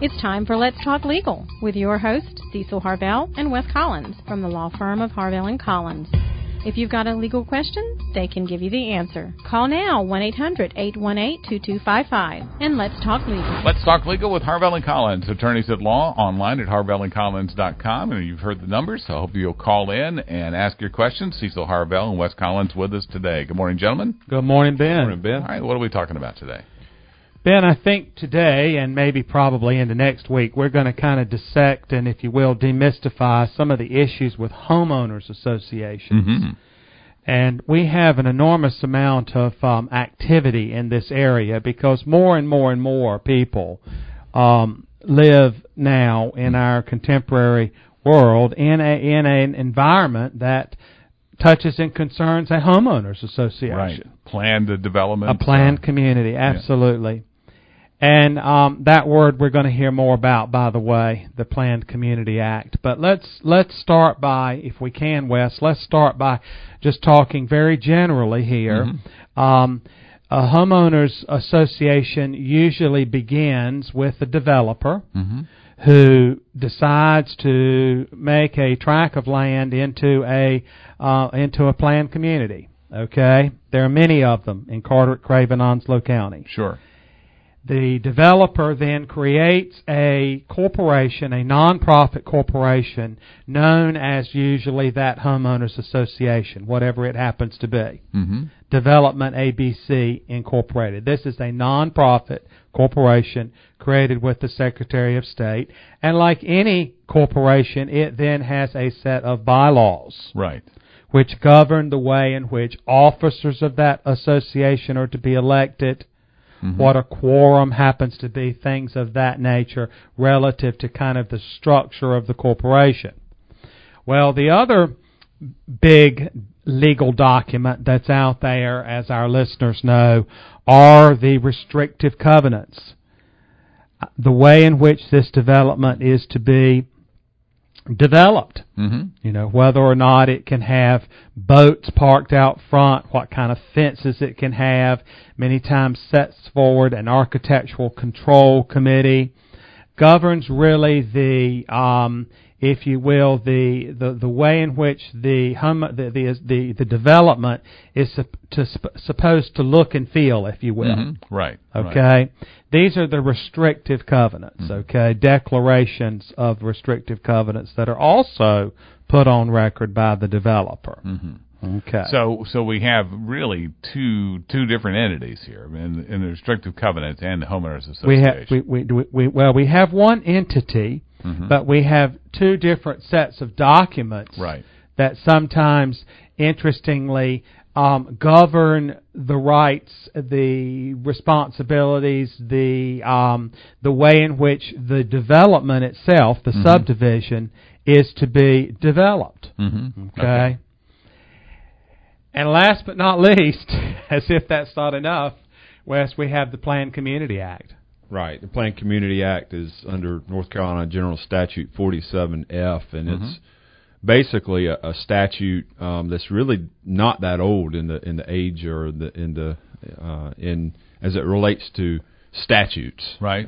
It's time for Let's Talk Legal with your hosts, Cecil Harvell and Wes Collins from the law firm of Harvell & Collins. If you've got a legal question, they can give you the answer. Call now, 1-800-818-2255, and Let's Talk Legal. Let's Talk Legal with Harvell & Collins, attorneys at law, online at harvellandcollins.com. And you've heard the numbers, so I hope you'll call in and ask your questions. Cecil Harvell and Wes Collins with us today. Good morning, gentlemen. Good morning, Ben. Good morning, Ben. All right, what are we talking about today? Ben, I think today, and maybe probably into next week, we're going to kind of dissect and, if you will, demystify some of the issues with homeowners associations. Mm-hmm. And we have an enormous amount of activity in this area because more and more and more people live now in our contemporary world in an environment that touches and concerns a homeowners association. Right. Planned development. A planned community, absolutely. Yeah. And that word we're going to hear more about, by the way, the Planned Community Act. But let's start by, if we can, Wes, let's start by just talking very generally here. Mm-hmm. A homeowners association usually begins with a developer mm-hmm. who decides to make a tract of land into a planned community. Okay, there are many of them in Carteret, Craven, Onslow County. Sure. The developer then creates a corporation, a nonprofit corporation, known as usually that homeowners association, whatever it happens to be. Mm-hmm. Development ABC Incorporated. This is a nonprofit corporation created with the Secretary of State. And like any corporation, it then has a set of bylaws. Right. Which govern the way in which officers of that association are to be elected, mm-hmm. what a quorum happens to be, things of that nature relative to kind of the structure of the corporation. Well, the other big legal document that's out there, as our listeners know, are the restrictive covenants. The way in which this development is to be developed. Mm-hmm. You know, whether or not it can have boats parked out front, what kind of fences it can have, many times sets forward an architectural control committee, governs really the, if you will, the way in which the development is supposed to look and feel, if you will. Mm-hmm. Right. Okay. Right. These are the restrictive covenants, okay, declarations of restrictive covenants that are also put on record by the developer. Mm-hmm. Okay. So we have really two different entities here, in the restrictive covenants and the homeowners association. We have one entity, mm-hmm. but we have two different sets of documents right. that sometimes, interestingly, govern the rights, the responsibilities, the way in which the development itself, the mm-hmm. subdivision, is to be developed. Mm-hmm. Okay? And last but not least, as if that's not enough, Wes, we have the Planned Community Act. Right. The Planned Community Act is under North Carolina General Statute 47F, and mm-hmm. it's basically a statute that's really not that old in the age or in as it relates to statutes, right?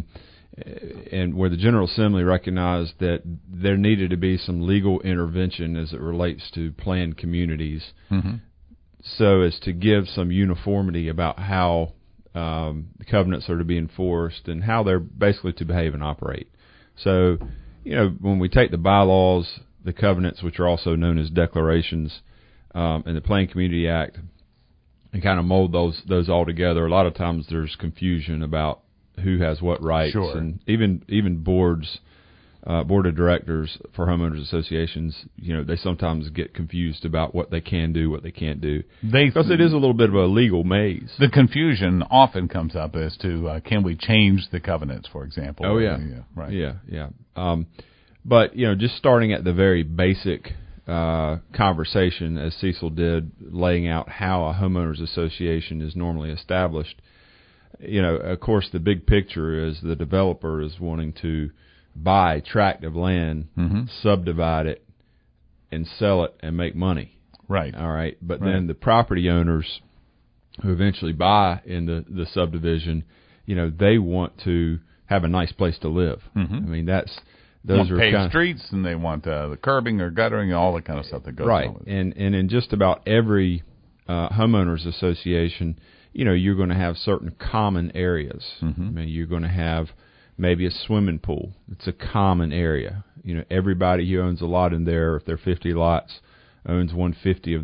And where the General Assembly recognized that there needed to be some legal intervention as it relates to planned communities, mm-hmm. so as to give some uniformity about how the covenants are to be enforced and how they're basically to behave and operate. So, you know, when we take the bylaws, the covenants, which are also known as declarations, and the Planned Community Act, and kind of mold those all together. A lot of times there's confusion about who has what rights, sure. and even board of directors for homeowners associations, you know, they sometimes get confused about what they can do, what they can't do, because it is a little bit of a legal maze. The confusion often comes up as to can we change the covenants, for example? Oh yeah, right, yeah. But, you know, just starting at the very basic conversation, as Cecil did, laying out how a homeowners association is normally established, you know, of course, the big picture is the developer is wanting to buy a tract of land, mm-hmm. subdivide it, and sell it and make money. Right. All right. But right. then the property owners who eventually buy in the subdivision, you know, they want to have a nice place to live. Mm-hmm. I mean, those want are paved kind of streets, and they want the curbing or guttering and all that kind of stuff that goes right. on with it. And in just about every homeowners association, you're going to have certain common areas. Mm-hmm. I mean, you're going to have maybe a swimming pool. It's a common area. Everybody who owns a lot in there, if there are 50 lots, owns 150th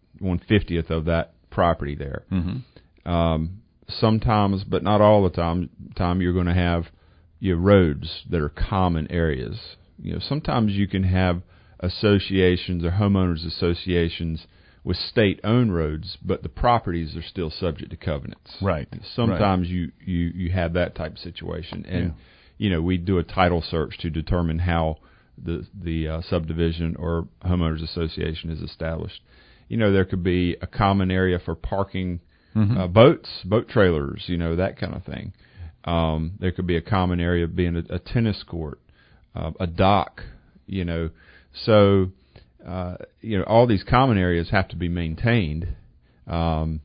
of that property there. Mm-hmm. Sometimes, but not all the time, you're going to have roads that are common areas. Sometimes you can have associations or homeowners associations with state-owned roads, but the properties are still subject to covenants. Right. Sometimes you have that type of situation, and we do a title search to determine how the subdivision or homeowners association is established. There could be a common area for parking boats, boat trailers, that kind of thing. There could be a common area being a tennis court, a dock, So, all these common areas have to be maintained. The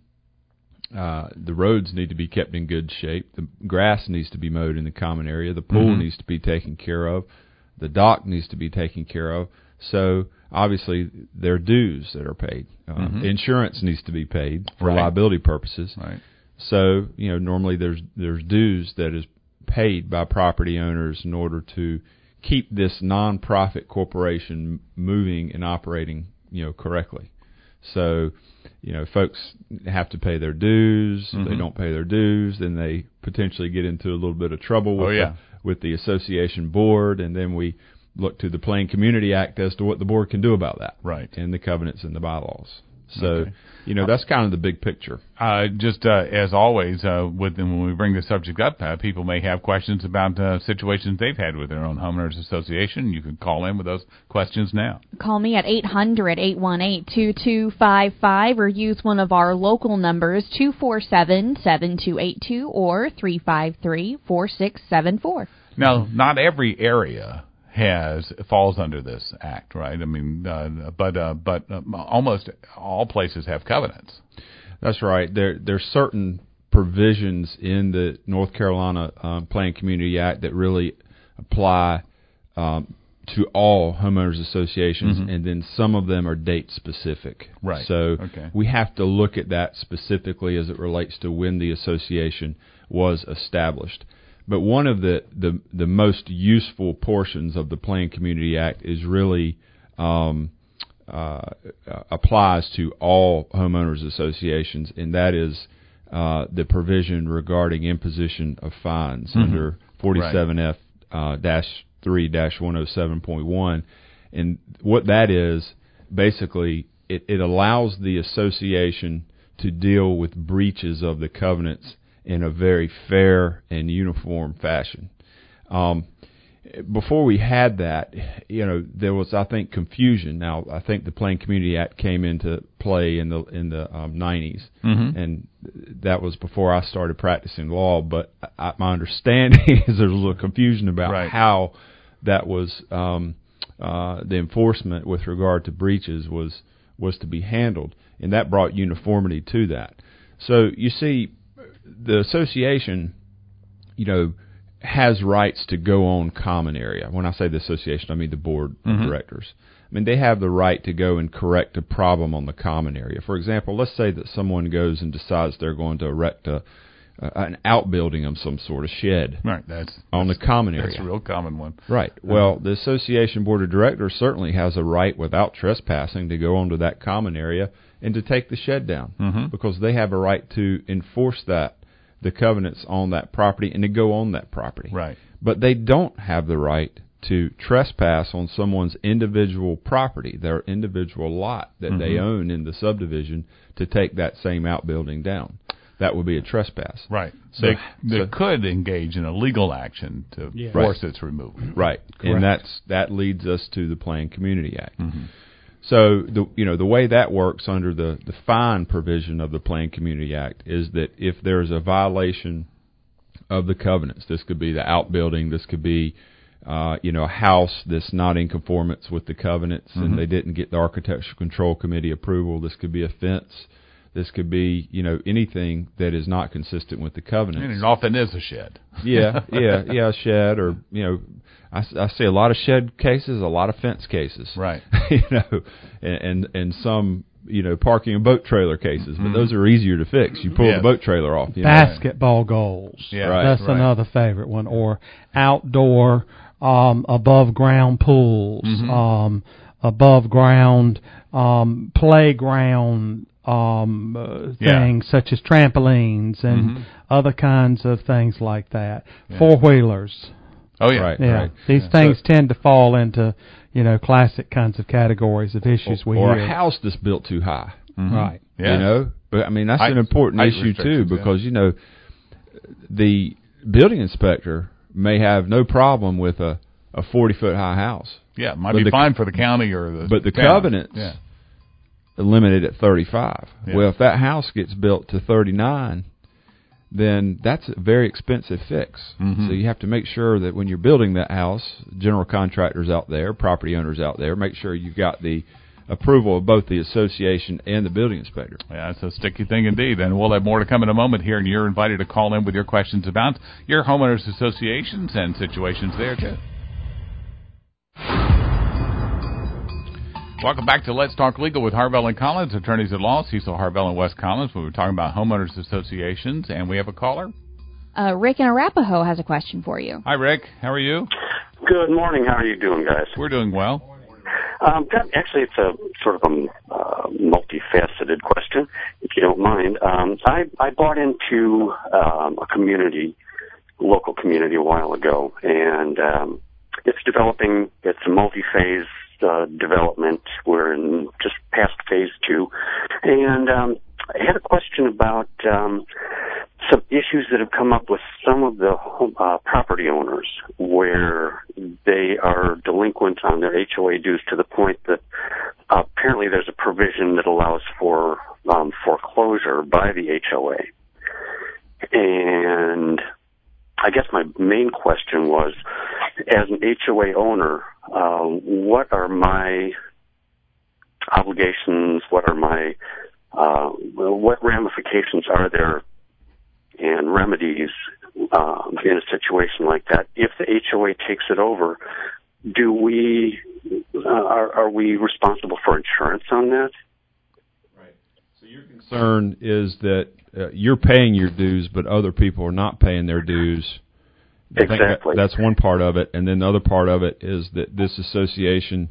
roads need to be kept in good shape. The grass needs to be mowed in the common area. The pool needs to be taken care of. The dock needs to be taken care of. So, obviously, there are dues that are paid. Insurance needs to be paid for liability purposes. Right. So, normally there's dues that is paid by property owners in order to keep this nonprofit corporation moving and operating, correctly. So, folks have to pay their dues. If they don't pay their dues, then they potentially get into a little bit of trouble with the association board, and then we look to the Plain Community Act as to what the board can do about that. Right. And the covenants and the bylaws. So, that's kind of the big picture. Just as always, when we bring the subject up, people may have questions about situations they've had with their own homeowners association. You can call in with those questions now. Call me at 800-818-2255 or use one of our local numbers, 247-7282 or 353-4674. Now, not every area falls under this act, right? I mean, but almost all places have covenants. That's right. There's certain provisions in the North Carolina Plain Community Act that really apply to all homeowners associations, and then some of them are date specific. Right. So we have to look at that specifically as it relates to when the association was established. But one of the most useful portions of the Plain Community Act is really applies to all homeowners associations, and that is the provision regarding imposition of fines under 47F-3-107.1. And what that is, basically, it allows the association to deal with breaches of the covenants in a very fair and uniform fashion. Before we had that, there was, I think, confusion. Now, I think the Plain Community Act came into play in the 90s, and that was before I started practicing law. But my understanding is there's a little confusion about how that was the enforcement with regard to breaches was to be handled, and that brought uniformity to that. So you see, the association, has rights to go on common area. When I say the association, I mean the board of directors. I mean, they have the right to go and correct a problem on the common area. For example, let's say that someone goes and decides they're going to erect an outbuilding of some sort, a shed, on the common area. That's a real common one. Right. Well, the association board of directors certainly has a right, without trespassing, to go onto that common area and to take the shed down, because they have a right to enforce the covenants on that property and to go on that property. Right. But they don't have the right to trespass on someone's individual property, their individual lot that they own in the subdivision, to take that same outbuilding down. That would be a trespass. Right. So they could engage in a legal action to force its removal. Right. Correct. And that leads us to the Plain Community Act. So the way that works under the fine provision of the Plain Community Act is that if there's a violation of the covenants, this could be the outbuilding, this could be a house that's not in conformance with the covenants, and they didn't get the Architectural Control Committee approval. This could be a fence This could be, anything that is not consistent with the covenants. And it often is a shed. Yeah, a shed, or I see a lot of shed cases, a lot of fence cases, right? And some parking and boat trailer cases, but those are easier to fix. You pull the boat trailer off. Basketball goals, that's another favorite one, or outdoor above ground pools, above ground playground things such as trampolines and other kinds of things like that. 4-wheelers. Oh, yeah. Right. These things tend to fall into, classic kinds of categories of issues we hear. Or a house that's built too high. Right. Yeah. But I mean, that's an important issue too, because, the building inspector may have no problem with a 40-foot high house. Yeah, it might be fine for the county or the But the town. covenants limited at 35. Yeah. Well, if that house gets built to 39, then that's a very expensive fix. So you have to make sure that when you're building that house, general contractors out there, property owners out there, make sure you've got the approval of both the association and the building inspector. Yeah, it's a sticky thing indeed. And we'll have more to come in a moment here, and you're invited to call in with your questions about your homeowners associations and situations there, too. Welcome back to Let's Talk Legal with Harvell and Collins, attorneys at law, Cecil Harvell and Wes Collins. We were talking about homeowners associations, and we have a caller. Rick in Arapahoe has a question for you. Hi, Rick. How are you? Good morning. How are you doing, guys? We're doing well. Actually, it's a sort of a multifaceted question, if you don't mind. I bought into a local community a while ago, and it's developing. It's a multi-phase development. We're in just past phase 2, and I had a question about some issues that have come up with some of the property owners where they are delinquent on their HOA dues to the point that apparently there's a provision that allows for foreclosure by the HOA. And I guess my main question was, as an HOA owner, what are my obligations? What ramifications are there and remedies in a situation like that? If the HOA takes it over, are we responsible for insurance on that? Right. So your concern is that you're paying your dues, but other people are not paying their dues. Exactly. That's one part of it, and then the other part of it is that this association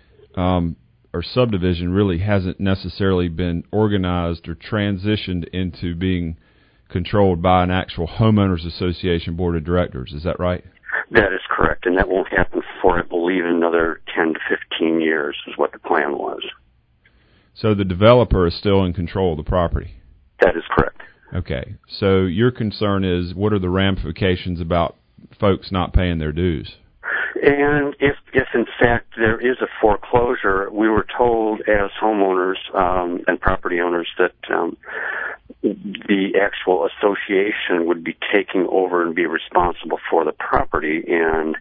or subdivision really hasn't necessarily been organized or transitioned into being controlled by an actual homeowners association board of directors. Is that right? That is correct, and that won't happen for, I believe, another 10 to 15 years is what the plan was. So the developer is still in control of the property? That is correct. Okay. So your concern is, what are the ramifications about folks not paying their dues? And if in fact there is a foreclosure, we were told as homeowners and property owners that the actual association would be taking over and be responsible for the property. And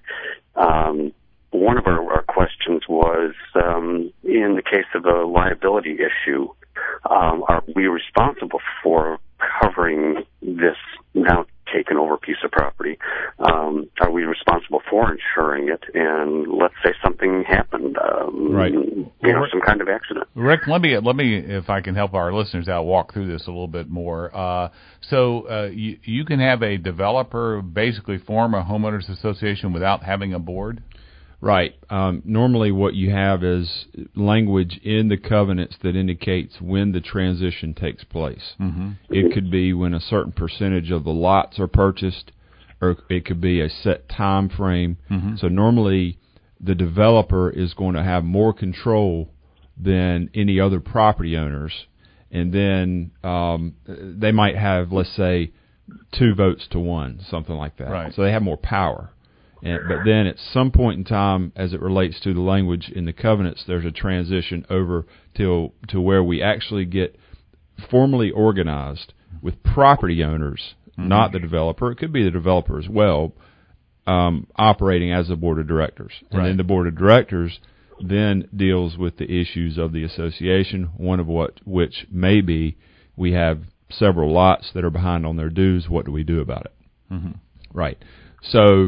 one of our questions was, in the case of a liability issue, are we responsible for covering this now taken over piece of property? Are we responsible for insuring it? And let's say something happened, right? Some kind of accident. Rick, let me, if I can help our listeners out, walk through this a little bit more. So you can have a developer basically form a homeowners association without having a board? Right. Normally what you have is language in the covenants that indicates when the transition takes place. Mm-hmm. It could be when a certain percentage of the lots are purchased, or it could be a set time frame. Mm-hmm. So normally the developer is going to have more control than any other property owners. And then they might have, let's say, 2 votes to 1, something like that. Right. So they have more power. But then at some point in time, as it relates to the language in the covenants, there's a transition over to where we actually get formally organized with property owners, mm-hmm. not the developer. It could be the developer as well, operating as a board of directors. And right. then the board of directors then deals with the issues of the association, one of which may be we have several lots that are behind on their dues. What do we do about it? Mm-hmm. Right. So,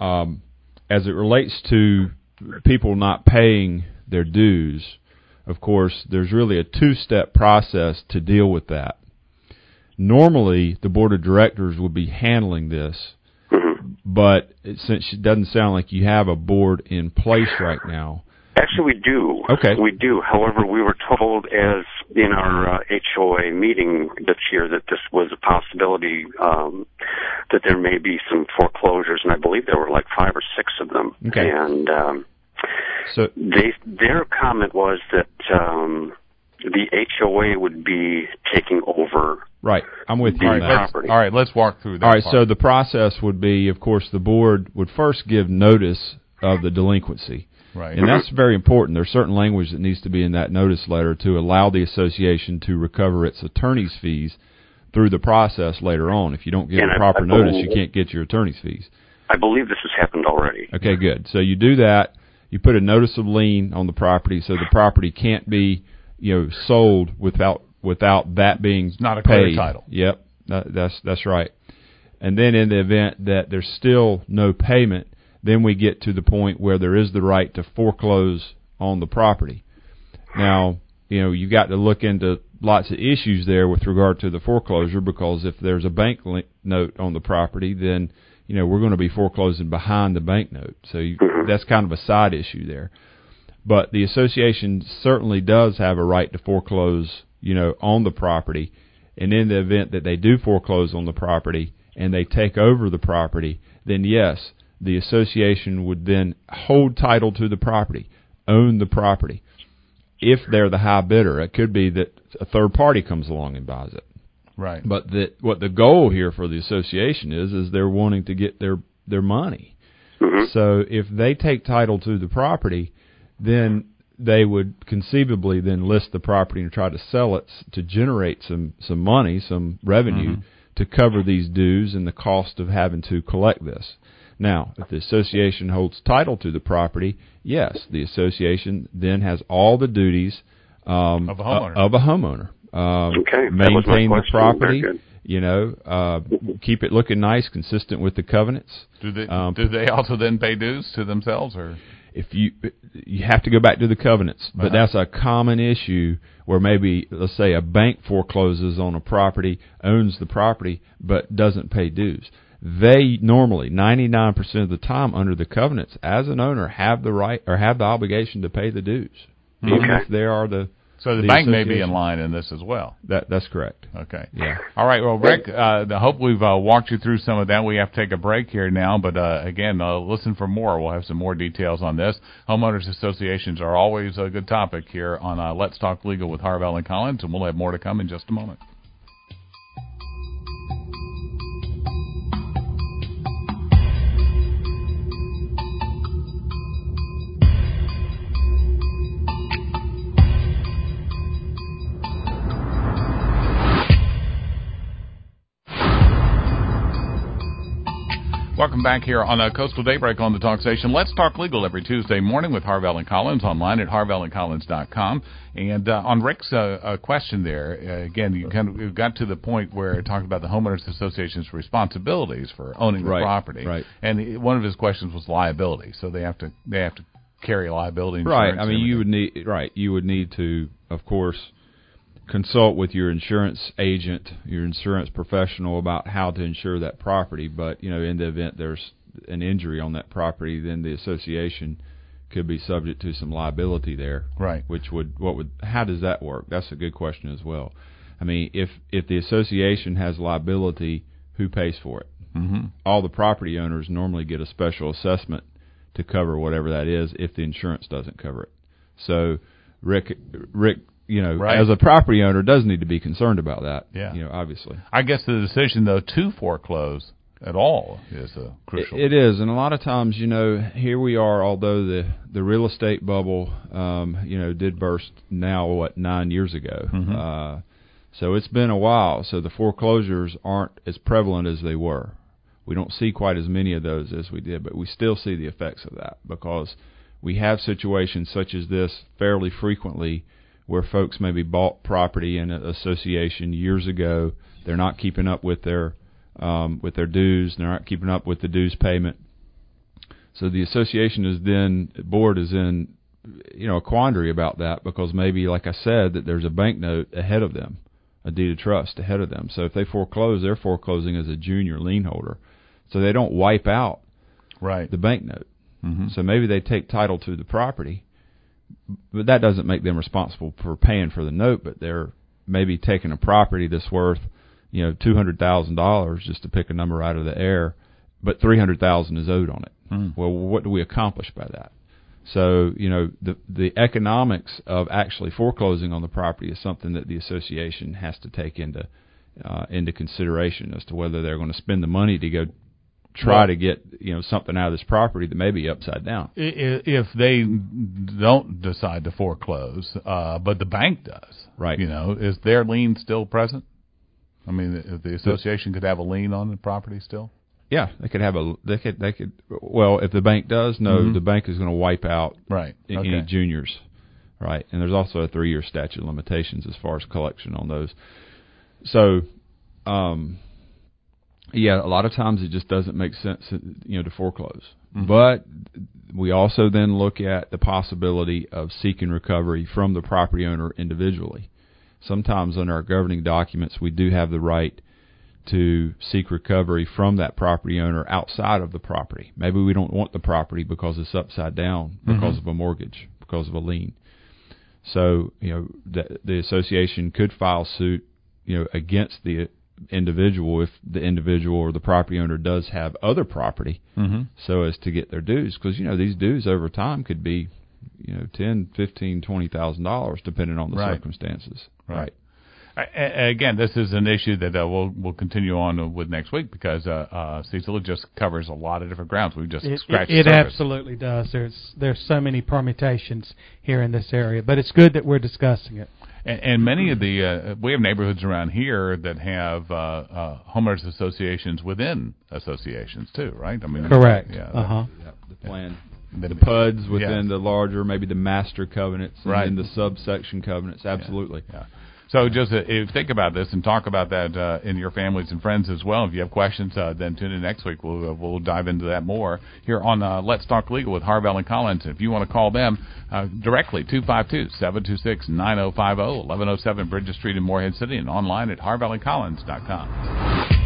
as it relates to people not paying their dues, of course, there's really a two-step process to deal with that. Normally, the board of directors would be handling this, but since it doesn't sound like you have a board in place right now. Actually, we do. Okay. We do. However, we were told as in our HOA meeting this year that this was a possibility, that there may be some foreclosures, and I believe there were like 5 or 6 of them. Okay. And so their comment was that the HOA would be taking over. Right. I'm with you on that. Property. All right, let's walk through that. All right, part. so the process would be, of course, the board would first give notice of the delinquency. Right. And that's very important. There's certain language that needs to be in that notice letter to allow the association to recover its attorney's fees through the process later on. If you don't give a proper notice, you can't get your attorney's fees. I believe this has happened already. Okay, good. So you do that. You put a notice of lien on the property, so the property can't be, sold without that being It's not a paid. clear title. Yep, that's right. And then in the event that there's still no payment, then we get to the point where there is the right to foreclose on the property. Now, you've got to look into lots of issues there with regard to the foreclosure, because if there's a bank note on the property, then, we're going to be foreclosing behind the bank note. So that's kind of a side issue there. But the association certainly does have a right to foreclose, on the property. And in the event that they do foreclose on the property and they take over the property, then yes, the association would then hold title to the property, own the property. If they're the high bidder, it could be that a third party comes along and buys it. Right. But what the goal here for the association is they're wanting to get their money. Mm-hmm. So if they take title to the property, then they would conceivably then list the property and try to sell it to generate some money, some revenue, to cover these dues and the cost of having to collect this. Now, if the association holds title to the property, yes, the association then has all the duties of a homeowner. Okay. Maintain the property, keep it looking nice, consistent with the covenants. Do they also then pay dues to themselves, or? If you have to go back to the covenants, but that's a common issue where maybe, let's say, a bank forecloses on a property, owns the property, but doesn't pay dues. They normally, 99% of the time under the covenants, as an owner, have the right or have the obligation to pay the dues, even if they are the. So the bank may be in line in this as well. That's correct. Okay. Yeah. All right. Well, Rick, I hope we've walked you through some of that. We have to take a break here now, but again, listen for more. We'll have some more details on this. Homeowners associations are always a good topic here on Let's Talk Legal with Harvell and Collins, and we'll have more to come in just a moment. Welcome back here on Coastal Daybreak on the Talk Station. Let's Talk Legal every Tuesday morning with Harvell and Collins, online at harvellandcollins.com. And on Rick's question there, again, you got to the point where it talked about the Homeowners Association's responsibilities for owning the property. Right. And one of his questions was liability. So they have to carry liability insurance. Right. I mean, you would need to, of course, consult with your insurance agent, your insurance professional about how to insure that property. But, in the event there's an injury on that property, then the association could be subject to some liability there. Right. How does that work? That's a good question as well. I mean, if the association has liability, who pays for it? Mm-hmm. All the property owners normally get a special assessment to cover whatever that is if the insurance doesn't cover it. So Rick, as a property owner, does need to be concerned about that. Yeah. Obviously. I guess the decision, though, to foreclose at all is crucial. It is, and a lot of times, here we are, although the real estate bubble, did burst now, 9 years ago. Mm-hmm. So it's been a while. So the foreclosures aren't as prevalent as they were. We don't see quite as many of those as we did, but we still see the effects of that because we have situations such as this fairly frequently where folks maybe bought property in an association years ago. They're not keeping up with their dues. They're not keeping up with the dues payment. So the association board is in, a quandary about that, because maybe, like I said, that there's a bank note ahead of them, a deed of trust ahead of them. So if they foreclose, they're foreclosing as a junior lien holder. So they don't wipe out the bank note. Mm-hmm. So maybe they take title to the property, but that doesn't make them responsible for paying for the note. But they're maybe taking a property that's worth, $200,000, just to pick a number out of the air, but $300,000 is owed on it. Mm. Well, what do we accomplish by that? So, the economics of actually foreclosing on the property is something that the association has to take into consideration as to whether they're going to spend the money to go try to get something out of this property that may be upside down. If they don't decide to foreclose, but the bank does, right? Is their lien still present? I mean, if the association could have a lien on the property still. Yeah, they could have they could. Well, if the bank does, no, the bank is going to wipe out any juniors, right? And there's also a 3-year statute of limitations as far as collection on those. So, a lot of times it just doesn't make sense, to foreclose. Mm-hmm. But we also then look at the possibility of seeking recovery from the property owner individually. Sometimes under our governing documents, we do have the right to seek recovery from that property owner outside of the property. Maybe we don't want the property because it's upside down, because of a mortgage, because of a lien. So, the association could file suit, against the individual if the individual or the property owner does have other property, so as to get their dues. Because, these dues over time could be, $10,000, $15,000, $20,000 depending on the circumstances. Right. Again, this is an issue that we'll continue on with next week, because Cecil, it just covers a lot of different grounds. We've just scratched the surface. It absolutely does. There's so many permutations here in this area, but it's good that we're discussing it. And many of the we have neighborhoods around here that have homeowners associations within associations too, right? I mean, correct. The plan. The PUDs within the larger, maybe the master covenants, and then the subsection covenants. Absolutely. Yeah. So just think about this and talk about that in your families and friends as well. If you have questions, then tune in next week. We'll dive into that more here on Let's Talk Legal with Harvell and Collins. If you want to call them directly, 252-726-9050, 1107 Bridges Street in Morehead City, and online at harvellandcollins.com.